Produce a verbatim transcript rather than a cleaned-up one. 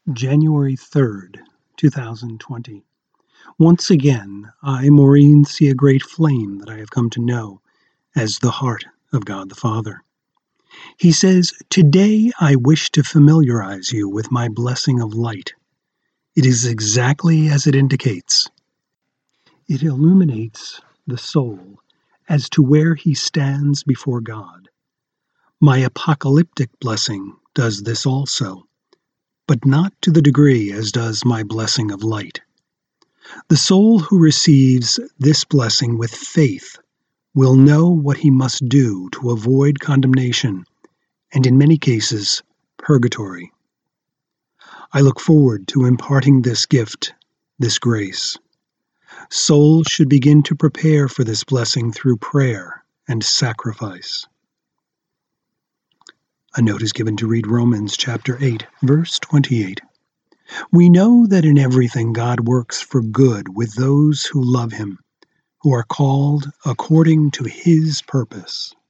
January third, two thousand twenty. Once again, I, Maureen, see a great flame that I have come to know as the heart of God the Father. He says, "Today I wish to familiarize you with my blessing of light." It is exactly as it indicates. It illuminates the soul as to where he stands before God. My apocalyptic blessing does this also, but not to the degree as does my blessing of light. The soul who receives this blessing with faith will know what he must do to avoid condemnation and, in many cases, purgatory. I look forward to imparting this gift, this grace. Souls should begin to prepare for this blessing through prayer and sacrifice. A note is given to read Romans chapter eight, verse twenty-eight. We know that in everything God works for good with those who love him, who are called according to his purpose.